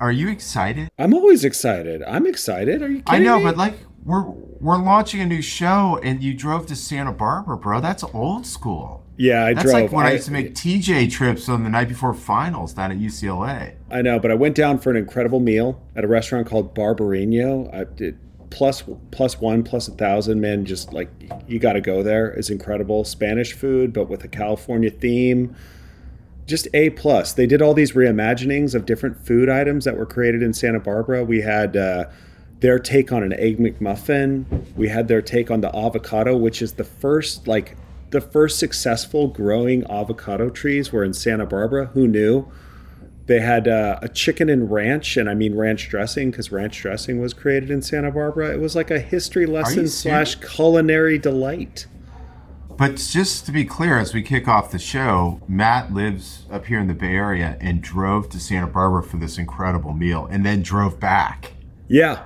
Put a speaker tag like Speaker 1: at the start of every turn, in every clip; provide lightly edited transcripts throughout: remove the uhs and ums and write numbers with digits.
Speaker 1: Are you excited?
Speaker 2: I'm always excited. I'm excited. Are you kidding
Speaker 1: I know,
Speaker 2: me?
Speaker 1: but like we're launching a new show, and you drove to Santa Barbara, bro. That's old school.
Speaker 2: Yeah, I
Speaker 1: That's
Speaker 2: drove.
Speaker 1: like when I used to make TJ trips on the night before finals down at UCLA.
Speaker 2: I know, but I went down for an incredible meal at a restaurant called Barbarino. I did plus one, plus 1,000, man. Just like, you got to go there. It's incredible. Spanish food, but with a California theme. Just A plus. They did all these reimaginings of different food items that were created in Santa Barbara. We had their take on an Egg McMuffin. We had their take on the avocado, which is the first successful growing avocado trees were in Santa Barbara. Who knew? They had a chicken and ranch, and I mean ranch dressing, because ranch dressing was created in Santa Barbara. It was like a history lesson / culinary delight.
Speaker 1: But just to be clear, as we kick off the show, Matt lives up here in the Bay Area and drove to Santa Barbara for this incredible meal and then drove back.
Speaker 2: Yeah.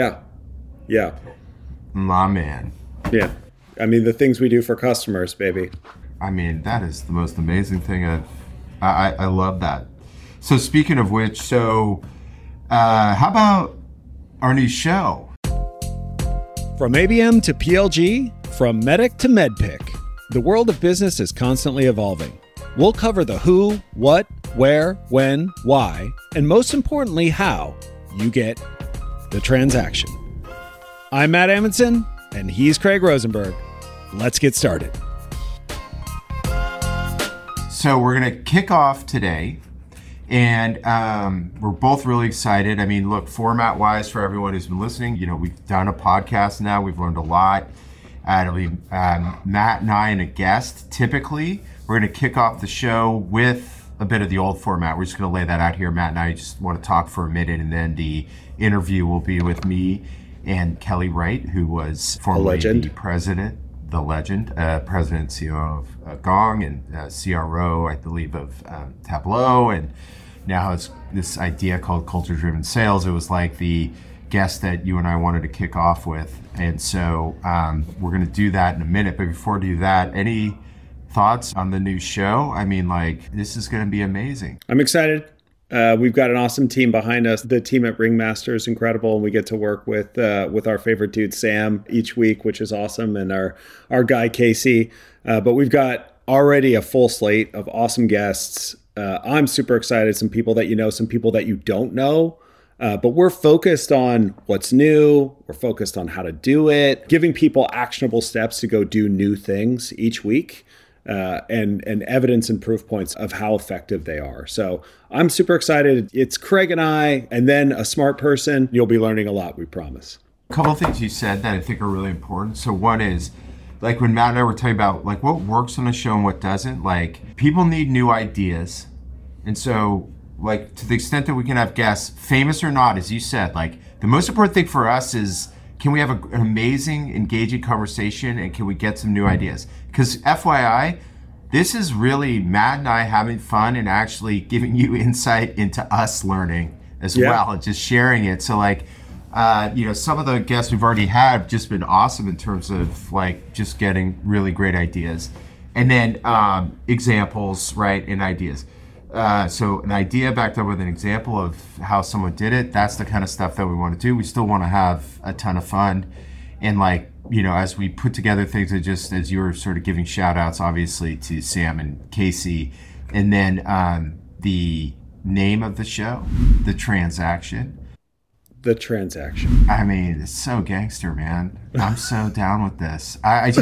Speaker 1: My man.
Speaker 2: Yeah. I mean, the things we do for customers, baby.
Speaker 1: I mean, that is the most amazing thing. I love that. So speaking of which, how about our new show?
Speaker 2: From ABM to PLG, from Medic to MedPick, the world of business is constantly evolving. We'll cover the who, what, where, when, why, and most importantly, how you get the transaction. I'm Matt Amundsen, and he's Craig Rosenberg. Let's get started.
Speaker 1: So we're going to kick off today, and we're both really excited. I mean, look, format-wise, for everyone who's been listening, we've done a podcast now. We've learned a lot. It'll be Matt and I and a guest. Typically, we're going to kick off the show with a bit of the old format. We're just going to lay that out here. Matt and I just want to talk for a minute, and then the interview will be with me and Kelly Wright, who was formerly the president, the legend, president and CEO of Gong, and CRO, I believe, of Tableau, and now has this idea called culture-driven sales. It was like the guest that you and I wanted to kick off with. And so we're going to do that in a minute. But before we do that, any thoughts on the new show? I mean, this is going to be amazing.
Speaker 2: I'm excited. We've got an awesome team behind us. The team at Ringmaster is incredible, and we get to work with our favorite dude, Sam, each week, which is awesome, and our guy, Casey. But we've got already a full slate of awesome guests. I'm super excited. Some people that you know, some people that you don't know. But we're focused on what's new. We're focused on how to do it, giving people actionable steps to go do new things each week. And evidence and proof points of how effective they are. So I'm super excited. It's Craig and I, and then a smart person. You'll be learning a lot, we promise.
Speaker 1: A couple of things you said that I think are really important. So one is, like when Matt and I were talking about like what works on the show and what doesn't, like people need new ideas. And so like to the extent that we can have guests, famous or not, as you said, like the most important thing for us is, can we have an amazing, engaging conversation, and can we get some new ideas? Because FYI, this is really Matt and I having fun and actually giving you insight into us learning as well, and just sharing it. So some of the guests we've already had have just been awesome in terms of like just getting really great ideas. And then examples, right, and ideas. So an idea backed up with an example of how someone did it, that's the kind of stuff that we want to do. We still want to have a ton of fun. And as we put together things, that just as you were sort of giving shout outs, obviously, to Sam and Casey, and then the name of the show, The Transaction.
Speaker 2: The Transaction.
Speaker 1: I mean, it's so gangster, man. I'm so down with this.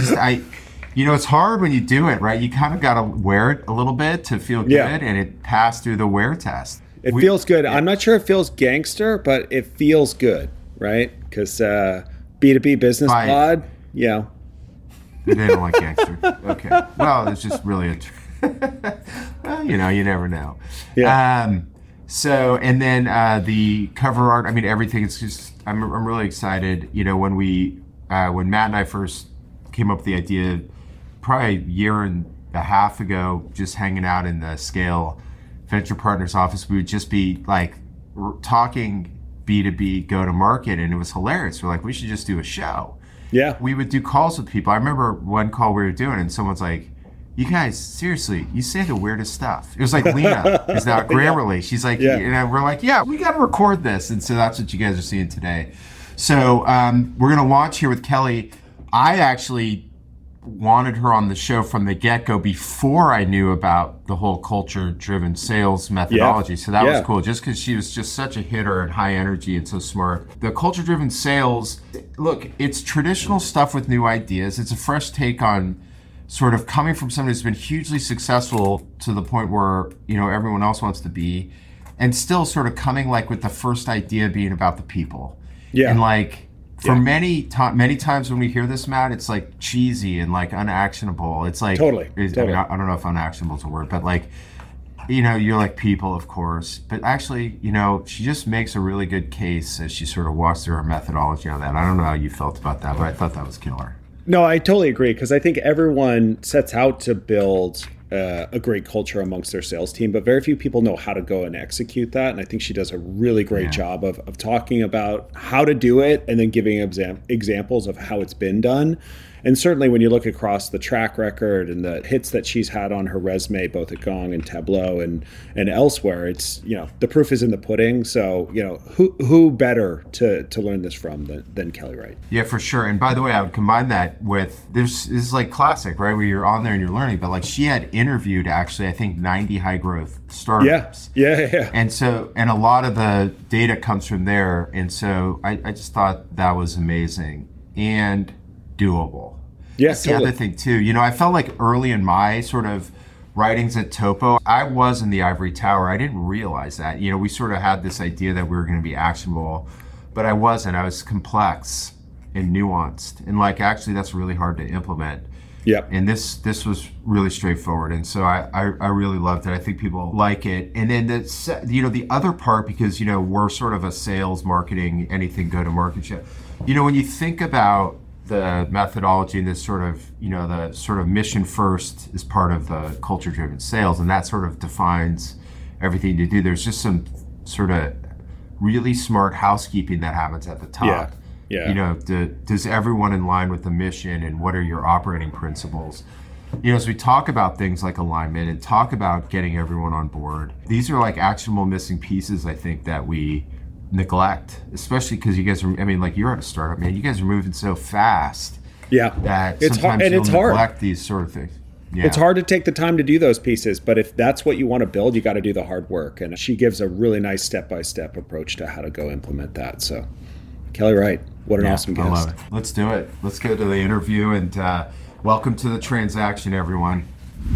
Speaker 1: It's hard when you do it, right? You kind of got to wear it a little bit to feel good, and it passed through the wear test.
Speaker 2: It feels good. Yeah. I'm not sure it feels gangster, but it feels good, right? Because B2B business pod,
Speaker 1: They don't like gangster. Okay. Well, it's just really you never know.
Speaker 2: Yeah.
Speaker 1: And then the cover art, I mean, everything, it's just, I'm really excited. When Matt and I first came up with the idea, probably a year and a half ago, just hanging out in the Scale Venture Partners office, we would just be like talking B2B go to market, and it was hilarious. We're like, we should just do a show.
Speaker 2: Yeah.
Speaker 1: We would do calls with people. I remember one call we were doing, and someone's like, you guys, seriously, you say the weirdest stuff. It was like Lena is now at Grammarly. She's like, we're like, yeah, we got to record this. And so that's what you guys are seeing today. So we're going to launch here with Kelly. I actually wanted her on the show from the get-go before I knew about the whole culture-driven sales methodology. So that was cool, just because she was just such a hitter and high energy and so smart. The culture-driven sales, look, it's traditional stuff with new ideas. It's a fresh take on sort of coming from somebody who's been hugely successful to the point where, you know, everyone else wants to be, and still sort of coming like with the first idea being about the people. Yeah. And like, for many times when we hear this, Matt, it's like cheesy and like unactionable. It's like
Speaker 2: totally.
Speaker 1: I mean, I don't know if unactionable is a word, but like, you know, you're like people, of course, but actually, you know, she just makes a really good case as she sort of walks through her methodology on that. I don't know how you felt about that, but I thought that was killer.
Speaker 2: No, I totally agree, because I think everyone sets out to build a great culture amongst their sales team, but very few people know how to go and execute that. And I think she does a really great job of talking about how to do it and then giving examples of how it's been done. And certainly when you look across the track record and the hits that she's had on her resume, both at Gong and Tableau and elsewhere, it's, you know, the proof is in the pudding. So, you know, who better to learn this from than Kelly Wright?
Speaker 1: Yeah, for sure. And by the way, I would combine that with, this is like classic, right? Where you're on there and you're learning, but like she had interviewed actually, I think 90 high growth startups.
Speaker 2: Yeah.
Speaker 1: And so, and a lot of the data comes from there. And so I just thought that was amazing and doable.
Speaker 2: Yes.
Speaker 1: That's the other thing too. You know, I felt like early in my sort of writings at Topo, I was in the ivory tower. I didn't realize that. You know, we sort of had this idea that we were going to be actionable, but I wasn't. I was complex and nuanced. And like, actually, that's really hard to implement.
Speaker 2: Yep.
Speaker 1: And this was really straightforward. And so I really loved it. I think people like it. And then the other part, because, you know, we're sort of a sales, marketing, anything go-to-market show. You know, when you think about the methodology and this sort of, you know, the sort of mission first is part of the culture driven sales, and that sort of defines everything you do. There's just some sort of really smart housekeeping that happens at the top.
Speaker 2: Yeah.
Speaker 1: You know, does everyone in line with the mission, and what are your operating principles? You know, as we talk about things like alignment and talk about getting everyone on board, these are like actionable missing pieces, I think, that we neglect, especially because you guys are, I mean, like, you're at a startup, man. You guys are moving so fast.
Speaker 2: Yeah.
Speaker 1: That
Speaker 2: it's
Speaker 1: sometimes
Speaker 2: hard, and it's
Speaker 1: neglect
Speaker 2: hard.
Speaker 1: These sort of things. Yeah.
Speaker 2: It's hard to take the time to do those pieces, but if that's what you want to build, you got to do the hard work. And she gives a really nice step-by-step approach to how to go implement that. So, Kelly Wright, what an awesome guest.
Speaker 1: I love it. Let's do it. Let's go to the interview, and welcome to the transaction, everyone.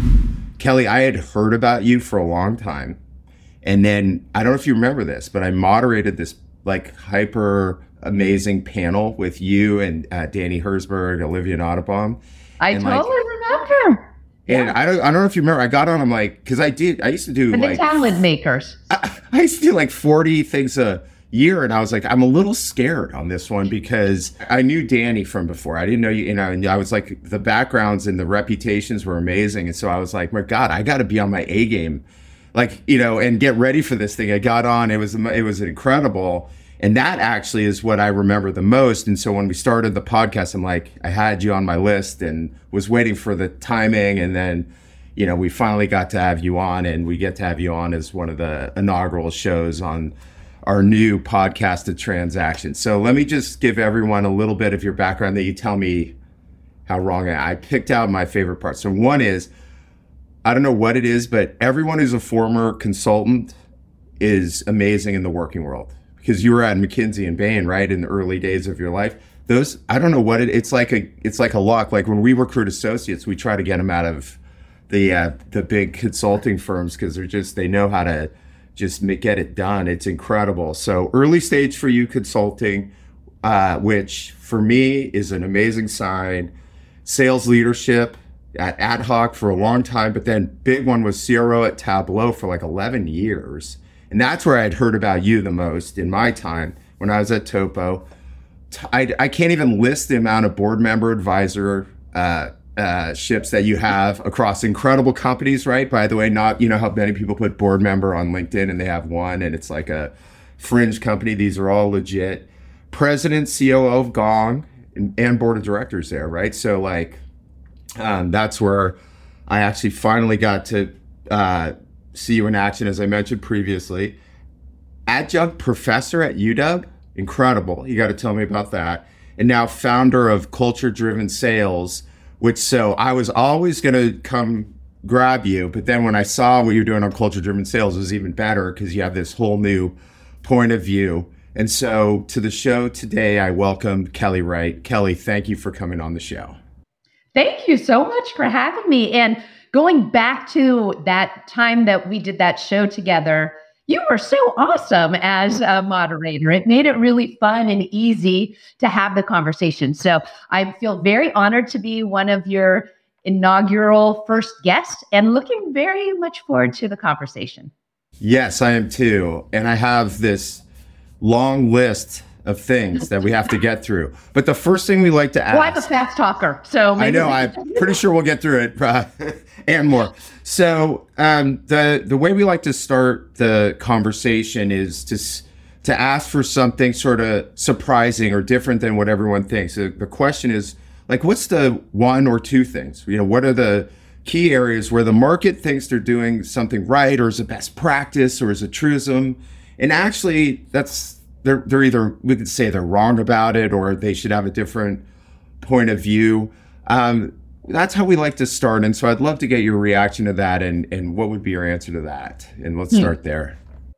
Speaker 1: Kelly, I had heard about you for a long time. And then, I don't know if you remember this, but I moderated this like hyper amazing panel with you and Danny Herzberg, Olivia Nottebohm.
Speaker 3: I totally remember.
Speaker 1: And I don't know if you remember, I got on, I'm like, because I used to do
Speaker 3: for
Speaker 1: like
Speaker 3: the talent makers.
Speaker 1: I used to do like 40 things a year, and I was like, I'm a little scared on this one because I knew Danny from before. I didn't know you know, and I was like, the backgrounds and the reputations were amazing. And so I was like, my God, I got to be on my A game, like, you know, and get ready for this thing. I got on, it was incredible. And that actually is what I remember the most. And so when we started the podcast, I'm like, I had you on my list and was waiting for the timing. And then, you know, we finally got to have you on, and we get to have you on as one of the inaugural shows on our new podcast, The Transaction. So let me just give everyone a little bit of your background, that you tell me how wrong I picked out my favorite parts. So one is, I don't know what it is, but everyone who's a former consultant is amazing in the working world, because you were at McKinsey and Bain, right, in the early days of your life. Those, I don't know what it's like a lock. Like when we recruit associates, we try to get them out of the big consulting firms, because they know how to just get it done. It's incredible. So early stage for you consulting, which for me is an amazing sign. Sales leadership at Ad Hoc for a long time, but then big one was CRO at Tableau for like 11 years. And that's where I'd heard about you the most in my time when I was at Topo. I can't even list the amount of board member advisor ships that you have across incredible companies, right? By the way, not, you know how many people put board member on LinkedIn and they have one and it's like a fringe company. These are all legit. President, COO of Gong, and board of directors there, right? So like, that's where I actually finally got to see you in action, as I mentioned previously. Adjunct professor at UW, incredible. You got to tell me about that. And now founder of Culture Driven Sales, so I was always going to come grab you, but then when I saw what you're doing on Culture Driven Sales, it was even better because you have this whole new point of view. And so to the show today, I welcome Kelly Wright. Kelly, thank you for coming on the show.
Speaker 3: Thank you so much for having me. And going back to that time that we did that show together, you were so awesome as a moderator. It made it really fun and easy to have the conversation. So I feel very honored to be one of your inaugural first guests and looking very much forward to the conversation.
Speaker 1: Yes, I am too. And I have this long list of things that we have to get through. But the first thing we like to ask...
Speaker 3: Well, I'm a fast talker, so...
Speaker 1: I know, I'm pretty sure we'll get through it and more. So the way we like to start the conversation is to ask for something sort of surprising or different than what everyone thinks. The question is, like, what's the one or two things? What are the key areas where the market thinks they're doing something right, or is a best practice, or is a truism? And actually, they're either, we could say they're wrong about it, or they should have a different point of view. That's how we like to start. And so I'd love to get your reaction to that, and what would be your answer to that? And let's start there.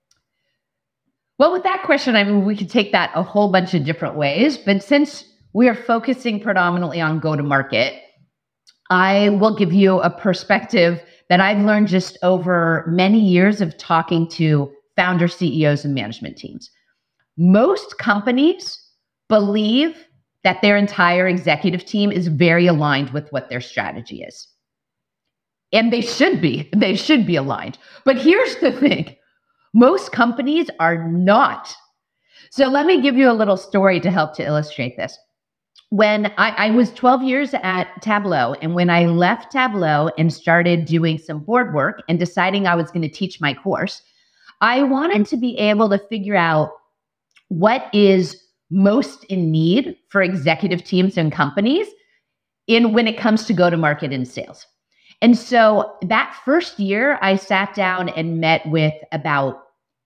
Speaker 3: Well, with that question, I mean, we could take that a whole bunch of different ways, but since we are focusing predominantly on go-to-market, I will give you a perspective that I've learned just over many years of talking to founder CEOs and management teams. Most companies believe that their entire executive team is very aligned with what their strategy is. And they should be. They should be aligned. But here's the thing. Most companies are not. So let me give you a little story to help to illustrate this. When I was 12 years at Tableau, and when I left Tableau and started doing some board work and deciding I was going to teach my course, I wanted to be able to figure out what is most in need for executive teams and companies when it comes to go-to-market and sales. And so that first year, I sat down and met with about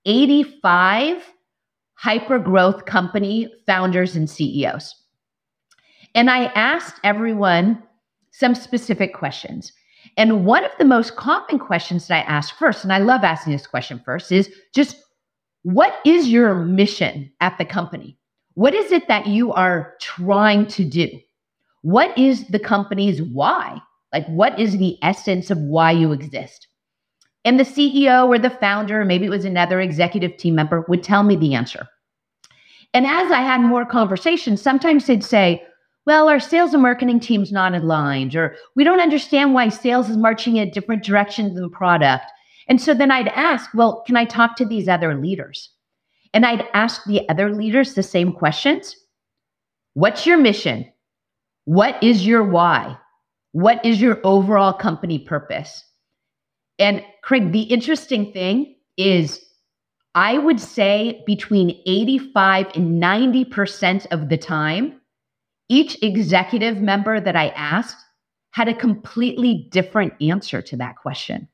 Speaker 3: 85 hyper-growth company founders and CEOs. And I asked everyone some specific questions. And one of the most common questions that I asked first, and I love asking this question first, is just, what is your mission at the company? What is it that you are trying to do? What is the company's why? Like, what is the essence of why you exist? And the CEO or the founder, maybe it was another executive team member, would tell me the answer. And as I had more conversations, sometimes they'd say, well, our sales and marketing team's not aligned, or we don't understand why sales is marching in a different direction than product. And so then I'd ask, well, can I talk to these other leaders? And I'd ask the other leaders the same questions. What's your mission? What is your why? What is your overall company purpose? And Craig, the interesting thing is, I would say between 85 and 90% of the time, each executive member that I asked had a completely different answer to that question.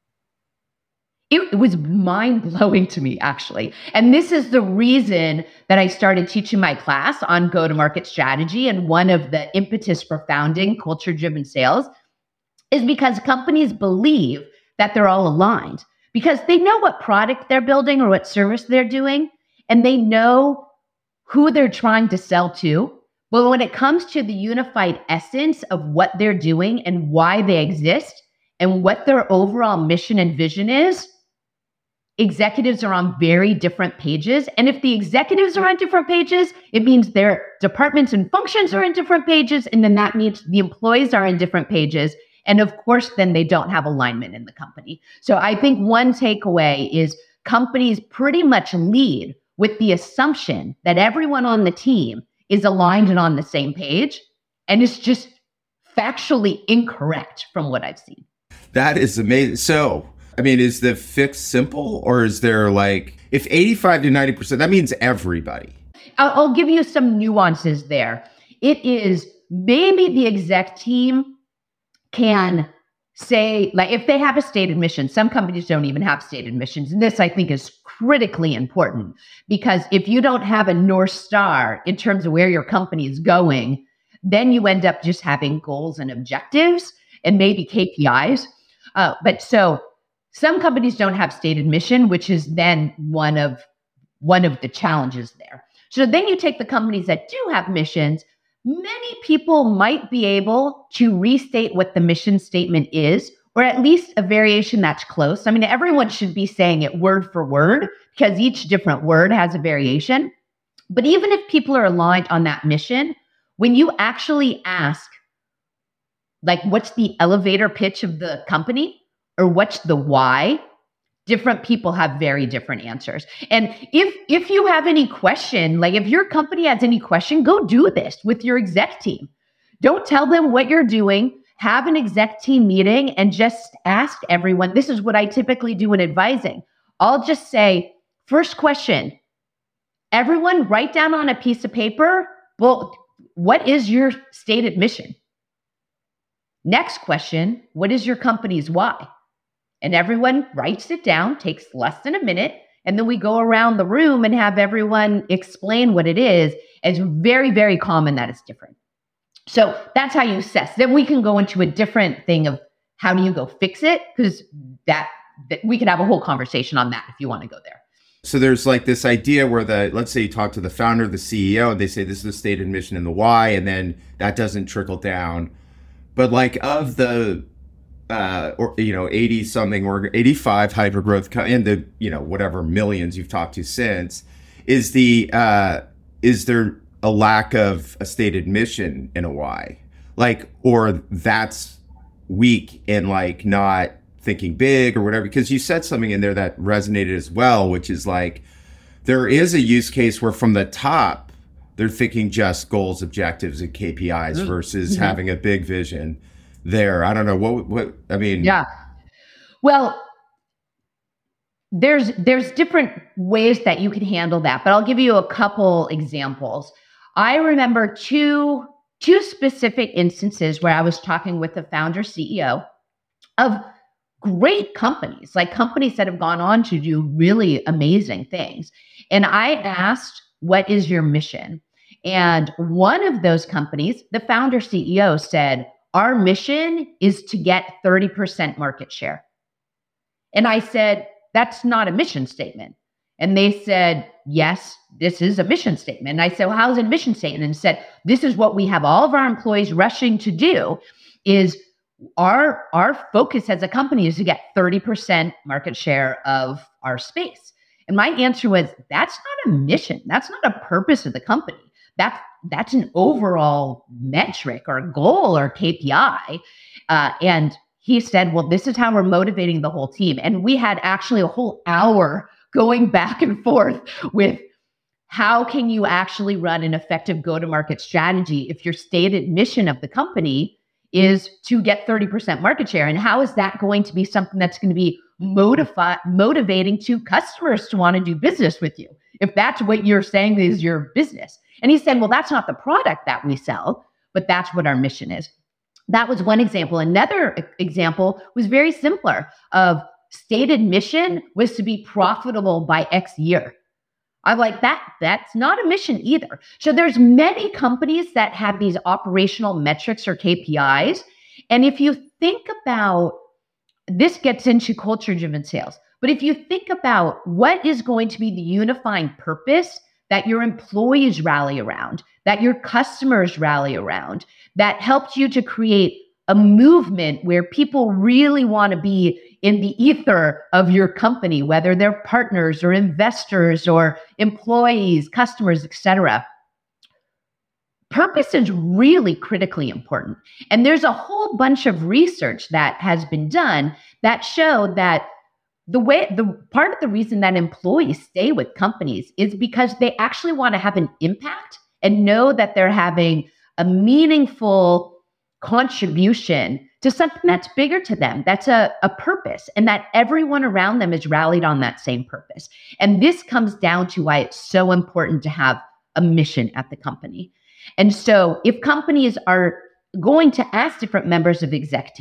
Speaker 3: It was mind-blowing to me, actually. And this is the reason that I started teaching my class on go-to-market strategy. And one of the impetus for founding Culture-Driven Sales is because companies believe that they're all aligned, because they know what product they're building or what service they're doing, and they know who they're trying to sell to. But when it comes to the unified essence of what they're doing and why they exist and what their overall mission and vision is, executives are on very different pages. And if the executives are on different pages, it means their departments and functions are in different pages. And then that means the employees are in different pages. And of course, then they don't have alignment in the company. So I think one takeaway is companies pretty much lead with the assumption that everyone on the team is aligned and on the same page. And it's just factually incorrect from what I've seen.
Speaker 1: That is amazing. So, I mean, is the fix simple, or is there, like, if 85 to 90%, that means everybody?
Speaker 3: I'll give you some nuances there. It is maybe the exec team can say, like if they have a stated mission, some companies don't even have stated missions. And this I think is critically important, because if you don't have a North Star in terms of where your company is going, then you end up just having goals and objectives and maybe KPIs. But so some companies don't have stated mission, which is then one of the challenges there. So then you take the companies that do have missions. Many people might be able to restate what the mission statement is, or at least a variation that's close. I mean, everyone should be saying it word for word because each different word has a variation. But even if people are aligned on that mission, when you actually ask, like, what's the elevator pitch of the company or what's the why, different people have very different answers. And if you have any question, like if your company has any question, go do this with your exec team. Don't tell them what you're doing. Have an exec team meeting and just ask everyone. This is what I typically do in advising. I'll just say, first question, everyone write down on a piece of paper, well, what is your stated mission? Next question, what is your company's why? And everyone writes it down, takes less than a minute, and then we go around the room and have everyone explain what it is. It's very, very common that it's different. So that's how you assess. Then we can go into a different thing of how do you go fix it, because that we could have a whole conversation on that if you want to go there.
Speaker 1: So there's like this idea where let's say you talk to the founder, the CEO, and they say this is the stated mission and the why, and then that doesn't trickle down. But like of the 80 something or 85 hypergrowth and the whatever millions you've talked to since, is there a lack of a stated mission in a why, like, or that's weak and like not thinking big or whatever? Because you said something in there that resonated as well, which is like there is a use case where from the top they're thinking just goals, objectives, and KPIs versus having a big vision there. I don't know what I mean.
Speaker 3: Yeah. Well, there's different ways that you can handle that, but I'll give you a couple examples. I remember two specific instances where I was talking with the founder CEO of great companies, like companies that have gone on to do really amazing things. And I asked, what is your mission? And one of those companies, the founder CEO said, our mission is to get 30% market share. And I said, that's not a mission statement. And they said, yes, this is a mission statement. And I said, well, how's it a mission statement? And said, this is what we have all of our employees rushing to do, is our focus as a company is to get 30% market share of our space. And my answer was, that's not a mission. That's not a purpose of the company. That's an overall metric or goal or KPI. And he said, well, this is how we're motivating the whole team. And we had actually a whole hour going back and forth with how can you actually run an effective go-to-market strategy if your stated mission of the company is to get 30% market share? And how is that going to be something that's going to be motivating to customers to want to do business with you, if that's what you're saying is your business? And he said, well, that's not the product that we sell, but that's what our mission is. That was one example. Another example was very simpler of stated mission was to be profitable by X year. I'm like, that's not a mission either. So there's many companies that have these operational metrics or KPIs. And if you think about, this gets into culture-driven sales, but if you think about what is going to be the unifying purpose that your employees rally around, that your customers rally around, that helps you to create a movement where people really want to be in the ether of your company, whether they're partners or investors or employees, customers, etc. Purpose is really critically important. And there's a whole bunch of research that has been done that show that the part of the reason that employees stay with companies is because they actually want to have an impact and know that they're having a meaningful contribution to something that's bigger to them, that's a purpose, and that everyone around them is rallied on that same purpose. And this comes down to why it's so important to have a mission at the company. And so if companies are going to ask different members of the exec team,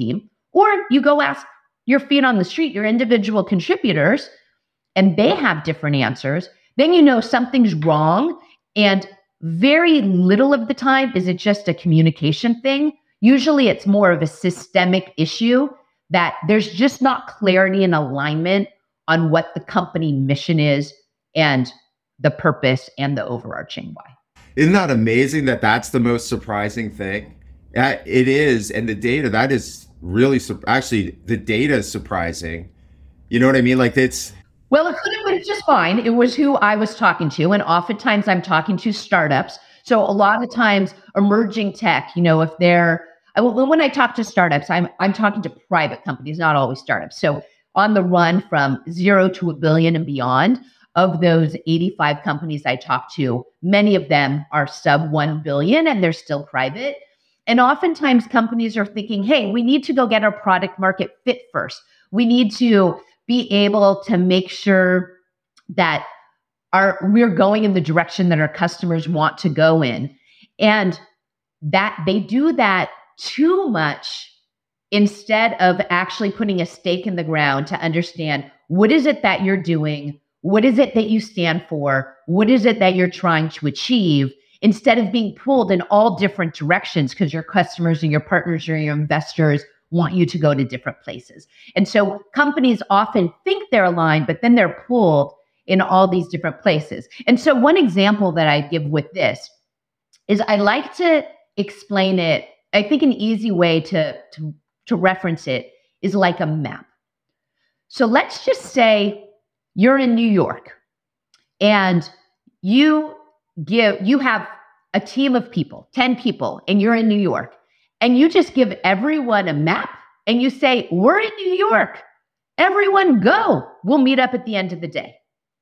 Speaker 3: Or you go ask your feet on the street, your individual contributors, and they have different answers. Then you know something's wrong. And very little of the time is it just a communication thing. Usually it's more of a systemic issue that there's just not clarity and alignment on what the company mission is and the purpose and the overarching why.
Speaker 1: Isn't that amazing that that's the most surprising thing? It is. And the data, that is really, actually, the data is surprising. You know what I mean? Like
Speaker 3: Well, it could have been just fine. It was who I was talking to. And oftentimes I'm talking to startups. So a lot of times emerging tech, if when I talk to startups, I'm talking to private companies, not always startups. So on the run from 0 to $1 billion and beyond, of those 85 companies I talk to, many of them are sub 1 billion and they're still private. And oftentimes companies are thinking, hey, we need to go get our product market fit first. We need to be able to make sure that we're going in the direction that our customers want to go in. And that they do that too much instead of actually putting a stake in the ground to understand what is it that you're doing, what is it that you stand for, what is it that you're trying to achieve, instead of being pulled in all different directions because your customers or your partners or your investors want you to go to different places. And so companies often think they're aligned, but then they're pulled in all these different places. And so one example that I give with this is I like to explain it. I think an easy way to reference it is like a map. So let's just say you're in New York and you have a team of people, 10 people, and you're in New York, and you just give everyone a map and you say, we're in New York. Everyone go. We'll meet up at the end of the day.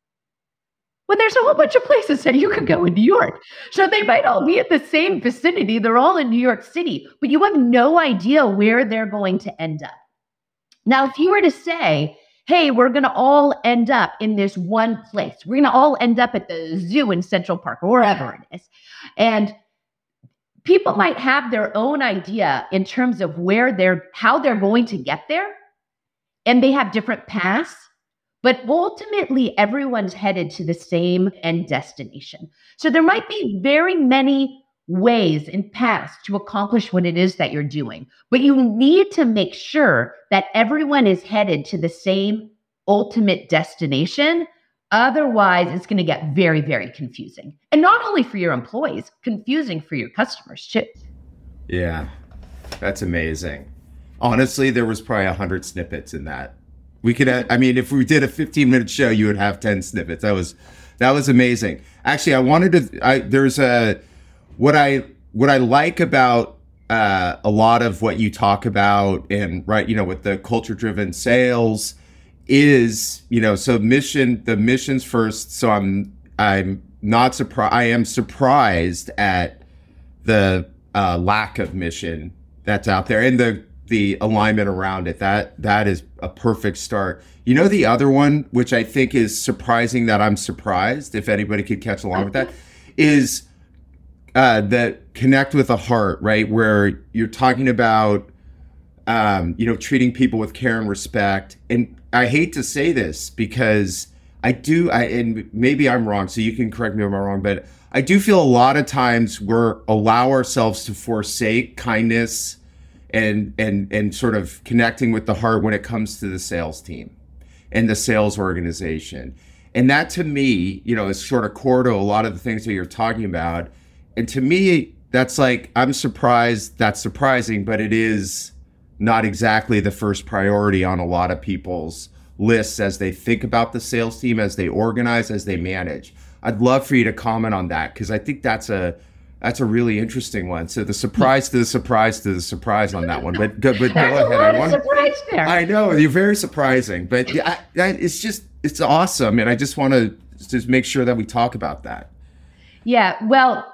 Speaker 3: Well, there's a whole bunch of places that you could go in New York. So they might all be at the same vicinity. They're all in New York City, but you have no idea where they're going to end up. Now, if you were to say, hey, we're going to all end up in this one place. We're going to all end up at the zoo in Central Park or wherever it is. And people might have their own idea in terms of how they're going to get there. And they have different paths. But ultimately, everyone's headed to the same end destination. So there might be very many ways and paths to accomplish what it is that you're doing. But you need to make sure that everyone is headed to the same ultimate destination. Otherwise, it's going to get very, very confusing. And not only for your employees, confusing for your customers too.
Speaker 1: Yeah, that's amazing. Honestly, there was probably 100 snippets in that. We could, if we did a 15-minute show, you would have 10 snippets. That was amazing. Actually, I wanted to, what I like about a lot of what you talk about and with the culture-driven sales is, so the mission's first. So I'm not surprised. I am surprised at the lack of mission that's out there and the alignment around it. That is a perfect start. The other one, which I think is surprising that I'm surprised, if anybody could catch along with that, is the connect with the heart, right? Where you're talking about, treating people with care and respect. And I hate to say this because and maybe I'm wrong, so you can correct me if I'm wrong, but I do feel a lot of times allow ourselves to forsake kindness and sort of connecting with the heart when it comes to the sales team and the sales organization. And that to me, is sort of core to a lot of the things that you're talking about. And to me, that's like, I'm surprised, that's surprising, but it is not exactly the first priority on a lot of people's lists as they think about the sales team, as they organize, as they manage. I'd love for you to comment on that because I think that's a really interesting one. So the surprise to the surprise to the surprise on that one. But go ahead.
Speaker 3: Surprise there.
Speaker 1: I know you're very surprising, but it's awesome, and I just want to just make sure that we talk about that.
Speaker 3: Yeah, well,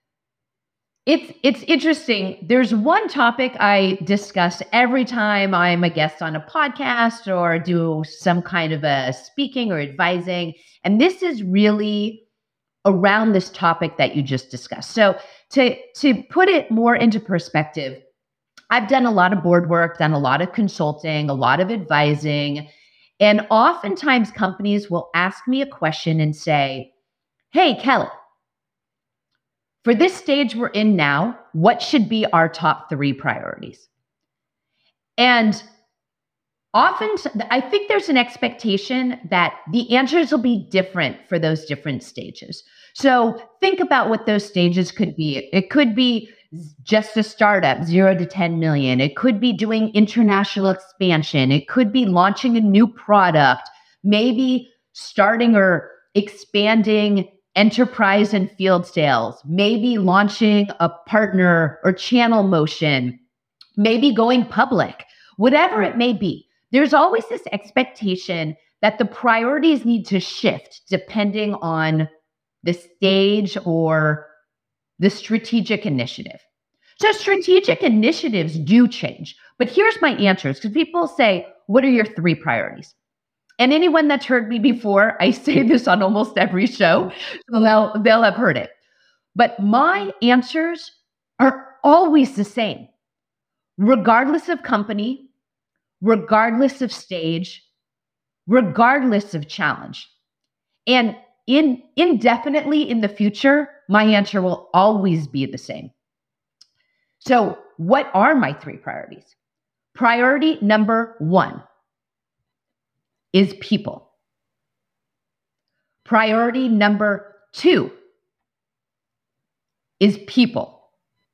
Speaker 3: it's interesting. There's one topic I discuss every time I'm a guest on a podcast or do some kind of a speaking or advising, and this is really around this topic that you just discussed. So to put it more into perspective, I've done a lot of board work, done a lot of consulting, a lot of advising. And oftentimes companies will ask me a question and say, hey, Kelly, for this stage we're in now, what should be our top 3 priorities? And often, I think there's an expectation that the answers will be different for those different stages. So think about what those stages could be. It could be just a startup, 0 to 10 million. It could be doing international expansion. It could be launching a new product, maybe starting or expanding enterprise and field sales, maybe launching a partner or channel motion, maybe going public, whatever it may be. There's always this expectation that the priorities need to shift depending on the stage or the strategic initiative. So strategic initiatives do change, but here's my answers, because people say, what are your 3 priorities? And anyone that's heard me before, I say this on almost every show, so they'll have heard it. But my answers are always the same, regardless of company, regardless of stage, regardless of challenge. And indefinitely in the future, my answer will always be the same. So what are my 3 priorities? Priority number 1 is people. Priority number 2 is people.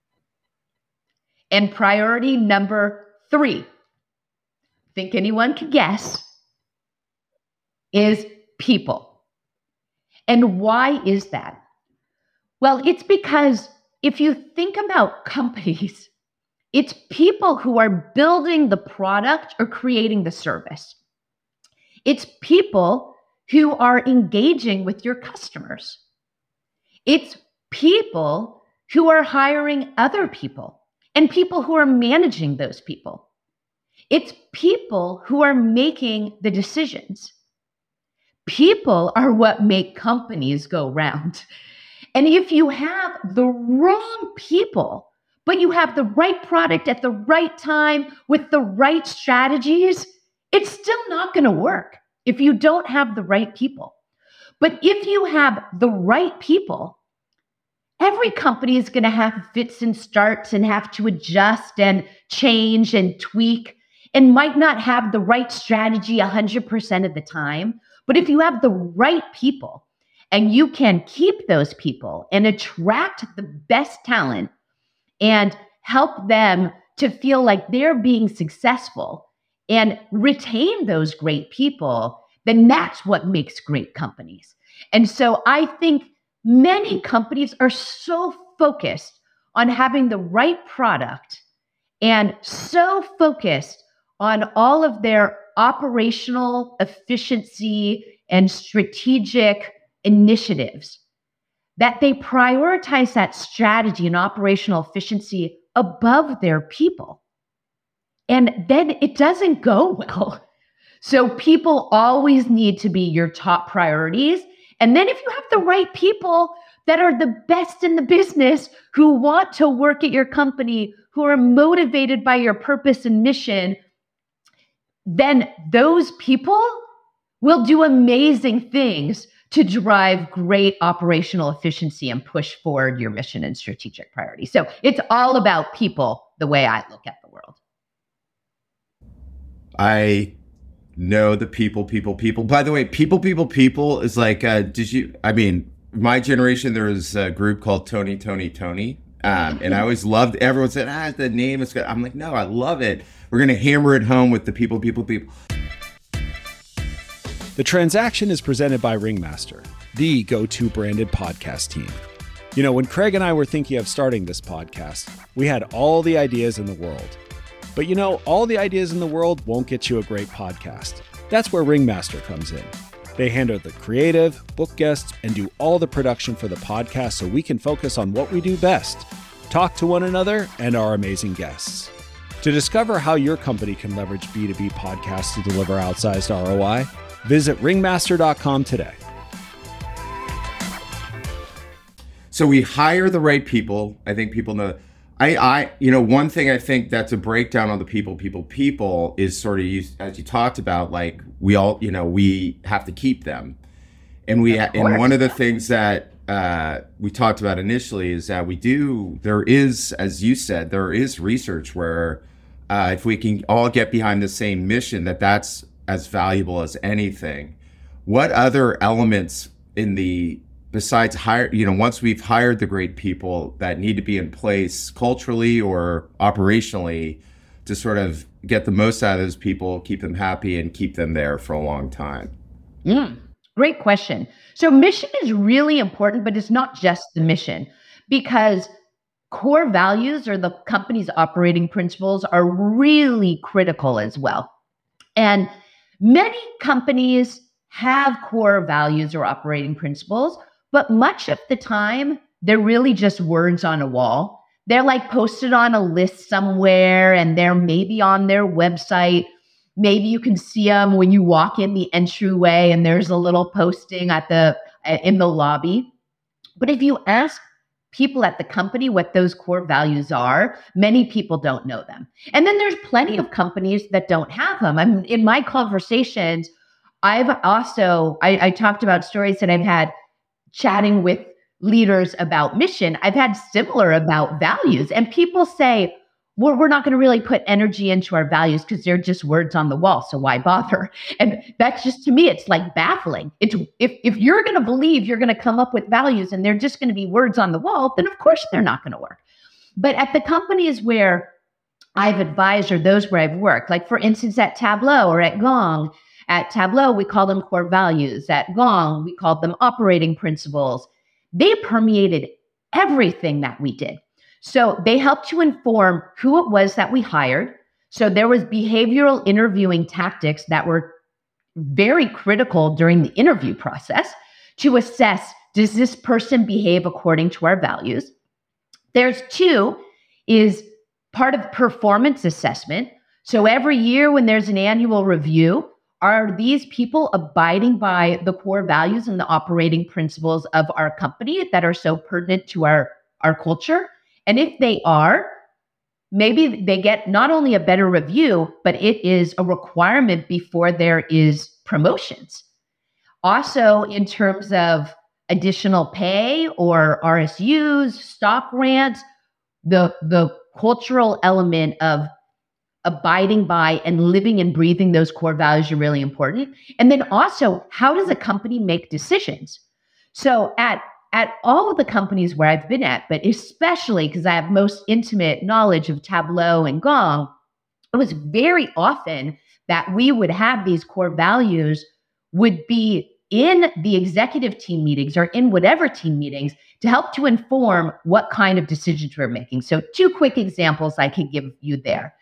Speaker 3: And priority number 3, think anyone can guess, is people. And why is that? Well, it's because if you think about companies, it's people who are building the product or creating the service. It's people who are engaging with your customers. It's people who are hiring other people and people who are managing those people. It's people who are making the decisions. People are what make companies go round. And if you have the wrong people, but you have the right product at the right time with the right strategies, it's still not going to work if you don't have the right people. But if you have the right people, every company is going to have fits and starts and have to adjust and change and tweak and might not have the right strategy 100% of the time. But if you have the right people and you can keep those people and attract the best talent and help them to feel like they're being successful and retain those great people, then that's what makes great companies. And so I think many companies are so focused on having the right product and so focused on all of their operational efficiency and strategic initiatives that they prioritize that strategy and operational efficiency above their people. And then it doesn't go well. So people always need to be your top priorities. And then if you have the right people that are the best in the business, who want to work at your company, who are motivated by your purpose and mission, then those people will do amazing things to drive great operational efficiency and push forward your mission and strategic priorities. So it's all about people, the way I look at the world.
Speaker 1: I know the people. By the way, people is like, my generation, there was a group called Tony. And I always loved, everyone said, the name is good. I'm like, no, I love it. We're going to hammer it home with the people.
Speaker 2: The Transaction is presented by Ringmaster, the go-to branded podcast team. You know, when Craig and I were thinking of starting this podcast, we had all the ideas in the world. But you know, all the ideas in the world won't get you a great podcast. That's where Ringmaster comes in. They handle the creative, book guests, and do all the production for the podcast so we can focus on what we do best, talk to one another and our amazing guests. To discover how your company can leverage B2B podcasts to deliver outsized ROI, visit ringmaster.com today.
Speaker 1: So we hire the right people. I think people know. One thing I think that's a breakdown on the people is sort of as you talked about, like we all, we have to keep them. And and one of the things that we talked about initially is that there is, as you said, there is research where if we can all get behind the same mission, that's as valuable as anything. What other elements besides once we've hired the great people that need to be in place culturally or operationally to sort of get the most out of those people, keep them happy and keep them there for a long time?
Speaker 3: Great question. So mission is really important, but it's not just the mission, because core values or the company's operating principles are really critical as well. And many companies have core values or operating principles, but much of the time, they're really just words on a wall. They're like posted on a list somewhere, and they're maybe on their website. Maybe you can see them when you walk in the entryway, and there's a little posting in the lobby. But if you ask people at the company what those core values are, many people don't know them. And then there's plenty of companies that don't have them. In my conversations, I talked about stories that I've had chatting with leaders about mission. I've had similar about values, and people say, well, we're not going to really put energy into our values because they're just words on the wall. So why bother? And that's just, to me, it's like baffling. If you're going to believe you're going to come up with values and they're just going to be words on the wall, then of course they're not going to work. But at the companies where I've advised or those where I've worked, like for instance, at Tableau or at Gong, at Tableau, we call them core values. At Gong, we called them operating principles. They permeated everything that we did. So they helped to inform who it was that we hired. So there was behavioral interviewing tactics that were very critical during the interview process to assess, does this person behave according to our values? There's two is part of performance assessment. So every year when there's an annual review, are these people abiding by the core values and the operating principles of our company that are so pertinent to our culture? And if they are, maybe they get not only a better review, but it is a requirement before there is promotions. Also, in terms of additional pay or RSUs, stock grants, the cultural element of abiding by and living and breathing those core values are really important. And then also, how does a company make decisions? So at all of the companies where I've been at, but especially because I have most intimate knowledge of Tableau and Gong, it was very often that we would have these core values would be in the executive team meetings or in whatever team meetings to help to inform what kind of decisions we're making. So 2 quick examples I could give you there.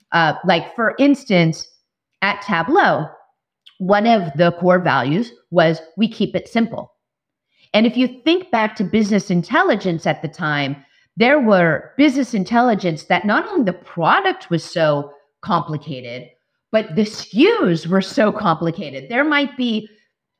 Speaker 3: Like for instance, at Tableau, one of the core values was we keep it simple. And if you think back to business intelligence at the time, there were business intelligence that not only the product was so complicated, but the SKUs were so complicated. There might be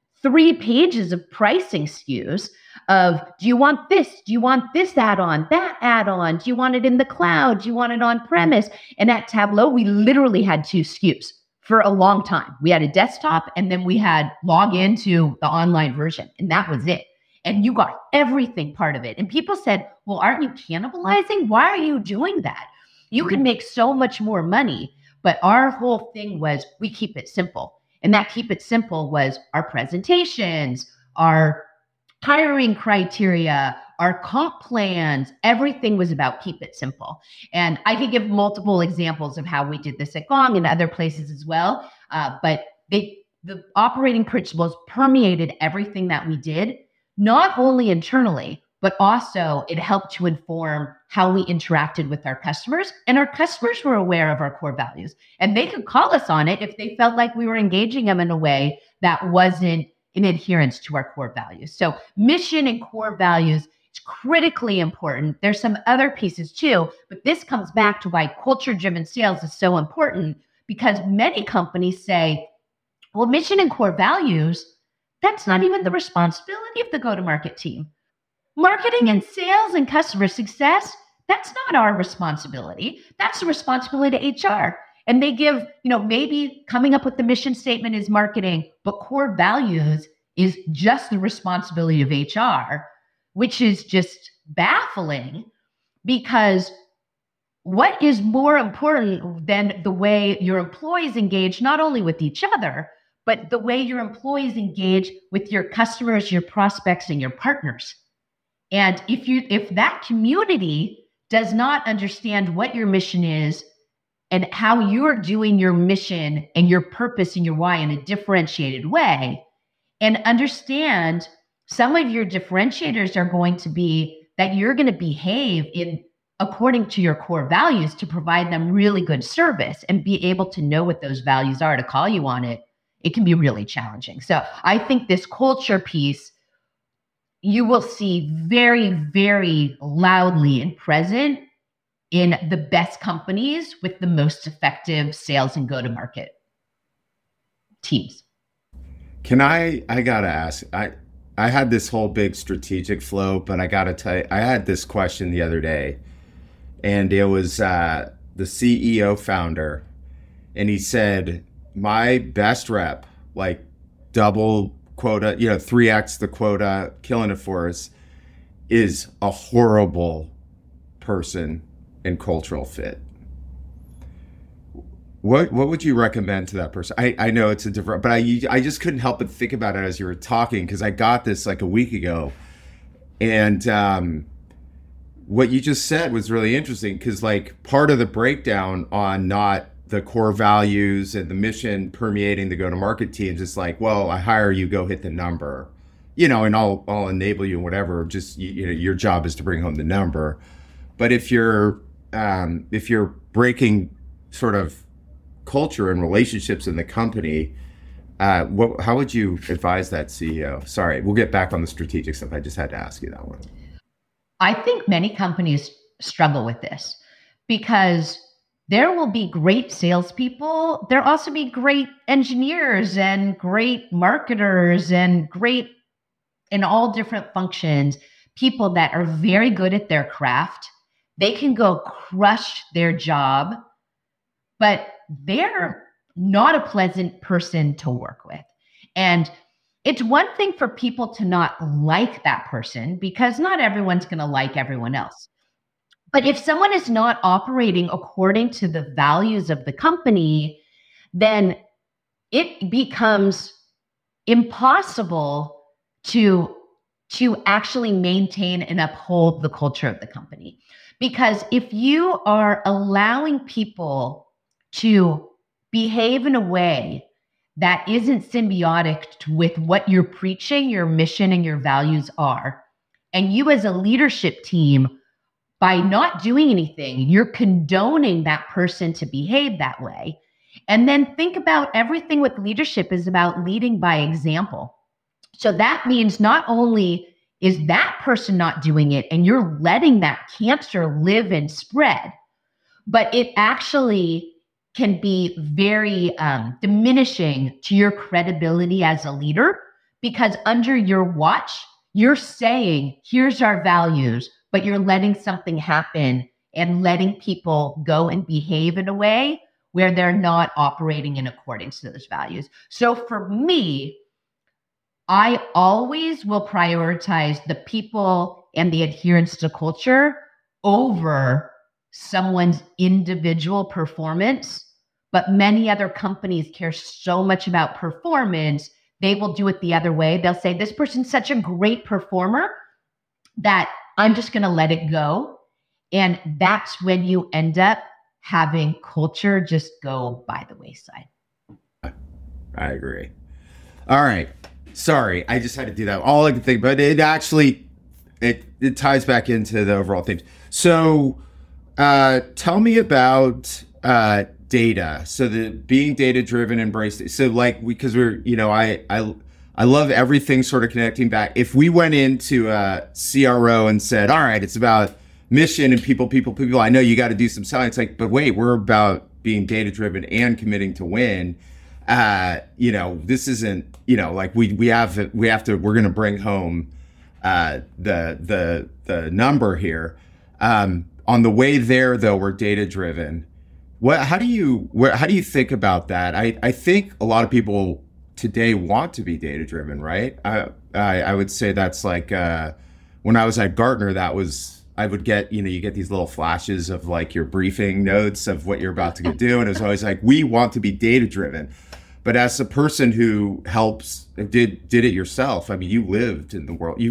Speaker 3: 3 pages of pricing SKUs of, do you want this? Do you want this add-on, that add-on? Do you want it in the cloud? Do you want it on premise? And at Tableau, we literally had 2 SKUs for a long time. We had a desktop and then we had log into the online version, and that was it. And you got everything part of it. And people said, well, aren't you cannibalizing? Why are you doing that? You can make so much more money. But our whole thing was we keep it simple. And that keep it simple was our presentations, our hiring criteria, our comp plans, everything was about keep it simple. And I could give multiple examples of how we did this at Gong and other places as well. But the operating principles permeated everything that we did, not only internally, but also it helped to inform how we interacted with our customers. And our customers were aware of our core values. And they could call us on it if they felt like we were engaging them in a way that wasn't in adherence to our core values. So mission and core values is critically important. There's some other pieces too, but this comes back to why culture-driven sales is so important, because many companies say, well, mission and core values, that's not even the responsibility of the go-to-market team. Marketing and sales and customer success, That's not our responsibility. That's the responsibility to HR. And they give, maybe coming up with the mission statement is marketing, but core values is just the responsibility of HR, which is just baffling, because what is more important than the way your employees engage, not only with each other, but the way your employees engage with your customers, your prospects, and your partners? And if that community does not understand what your mission is and how you're doing your mission and your purpose and your why in a differentiated way, and understand some of your differentiators are going to be that you're going to behave according to your core values to provide them really good service, and be able to know what those values are to call you on it, it can be really challenging. So I think this culture piece, you will see very, very loudly and present in the best companies with the most effective sales and go-to-market teams.
Speaker 1: I gotta ask, I had this whole big strategic flow, but I gotta tell you, I had this question the other day, and it was the CEO founder, and he said, my best rep, like double quota, 3x the quota, killing it for us, is a horrible person and cultural fit. What would you recommend to that person? I know it's a different, but I just couldn't help but think about it as you were talking, because I got this like a week ago, and what you just said was really interesting, because like part of the breakdown on not the core values and the mission permeating the go-to-market teams is like, well, I hire you, go hit the number, and I'll enable you and whatever. Just your job is to bring home the number. But if you're breaking sort of culture and relationships in the company, how would you advise that CEO? Sorry, we'll get back on the strategic stuff. I just had to ask you that one.
Speaker 3: I think many companies struggle with this, because there will be great salespeople. There'll also be great engineers and great marketers and great in all different functions, people that are very good at their craft. They can go crush their job, but they're not a pleasant person to work with. And it's one thing for people to not like that person, because not everyone's going to like everyone else. But if someone is not operating according to the values of the company, then it becomes impossible to actually maintain and uphold the culture of the company. Because if you are allowing people to behave in a way that isn't symbiotic with what you're preaching, your mission and your values are, and you as a leadership team, by not doing anything, you're condoning that person to behave that way. And then think about everything with leadership is about leading by example. So that means not only is that person not doing it and you're letting that cancer live and spread, but it actually can be very diminishing to your credibility as a leader, because under your watch, you're saying, here's our values, but you're letting something happen and letting people go and behave in a way where they're not operating in accordance to those values. So for me, I always will prioritize the people and the adherence to culture over someone's individual performance. But many other companies care so much about performance, they will do it the other way. They'll say, this person's such a great performer that I'm just going to let it go. And that's when you end up having culture just go by the wayside.
Speaker 1: I agree. All right. Sorry, I just had to do that. All I can think, but it actually, it ties back into the overall themes. So tell me about data. So the being data driven, embrace it. So like, because we're, I love everything sort of connecting back. If we went into a CRO and said, all right, it's about mission and people, I know you got to do some selling. It's like, but wait, we're about being data driven and committing to win. This isn't, like we have to, we're going to bring home the number here. On the way there, though, we're data driven. How do you think about that? I think a lot of people today want to be data driven, right? I would say that's like when I was at Gartner, that was I would get, you get these little flashes of like your briefing notes of what you're about to go do, and it was always like, we want to be data driven. But as a person who did it yourself, I mean, you lived in the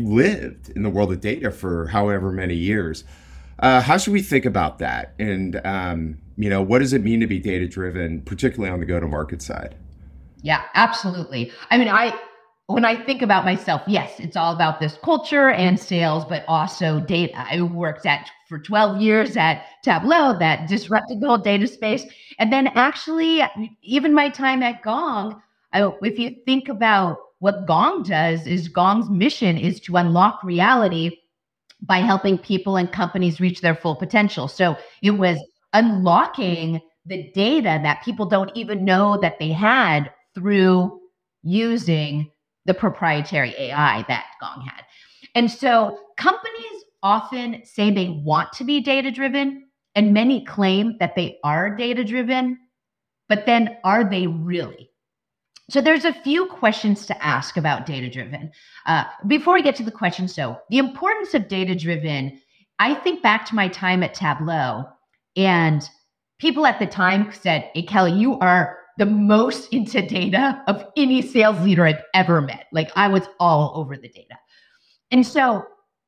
Speaker 1: world of data for however many years. How should we think about that? And, what does it mean to be data driven, particularly on the go-to-market side?
Speaker 3: Yeah, absolutely. I mean, when I think about myself, yes, it's all about this culture and sales, but also data. I worked for 12 years at Tableau that disrupted the whole data space. And then actually, even my time at Gong, if you think about what Gong does, is Gong's mission is to unlock reality by helping people and companies reach their full potential. So it was unlocking the data that people don't even know that they had through using the proprietary AI that Gong had. And so companies often say they want to be data-driven, and many claim that they are data-driven, but then are they really? So there's a few questions to ask about data-driven. Before we get to the questions, though, the importance of data-driven, I think back to my time at Tableau, and people at the time said, "Hey, Kelly, you are the most into data of any sales leader I've ever met." Like, I was all over the data. And so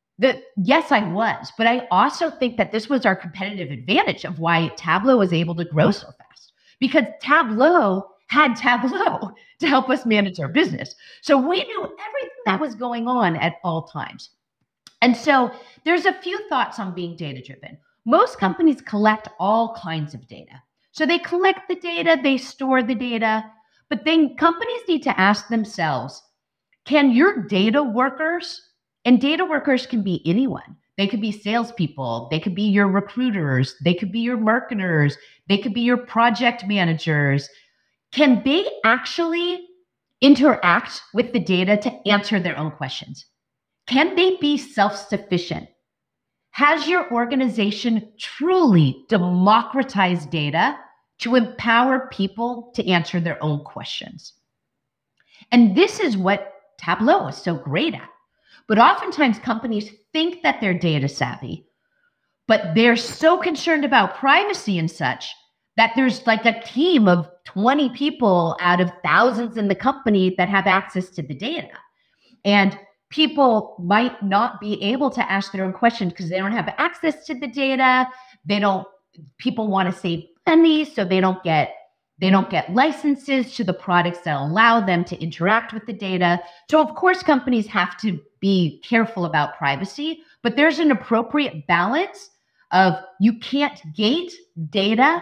Speaker 3: yes, I was, but I also think that this was our competitive advantage of why Tableau was able to grow so fast, because Tableau had Tableau to help us manage our business. So we knew everything that was going on at all times. And so there's a few thoughts on being data-driven. Most companies collect all kinds of data. So they collect the data, they store the data, but then companies need to ask themselves, can your data workers, and data workers can be anyone. They could be salespeople, they could be your recruiters, they could be your marketers, they could be your project managers. Can they actually interact with the data to answer their own questions? Can they be self-sufficient? Has your organization truly democratized data to empower people to answer their own questions? And this is what Tableau is so great at. But oftentimes companies think that they're data savvy, but they're so concerned about privacy and such that there's like a team of 20 people out of thousands in the company that have access to the data. And people might not be able to ask their own questions because they don't have access to the data. People want to save money, so they don't get licenses to the products that allow them to interact with the data. So of course, companies have to be careful about privacy, but there's an appropriate balance of you can't gate data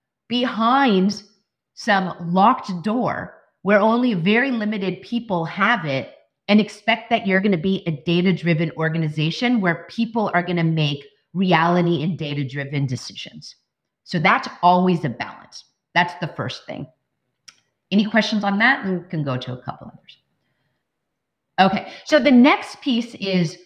Speaker 3: behind some locked door where only very limited people have it, and expect that you're going to be a data-driven organization where people are going to make reality and data-driven decisions. So that's always a balance. That's the first thing. Any questions on that? We can go to a couple others. Okay, so the next piece is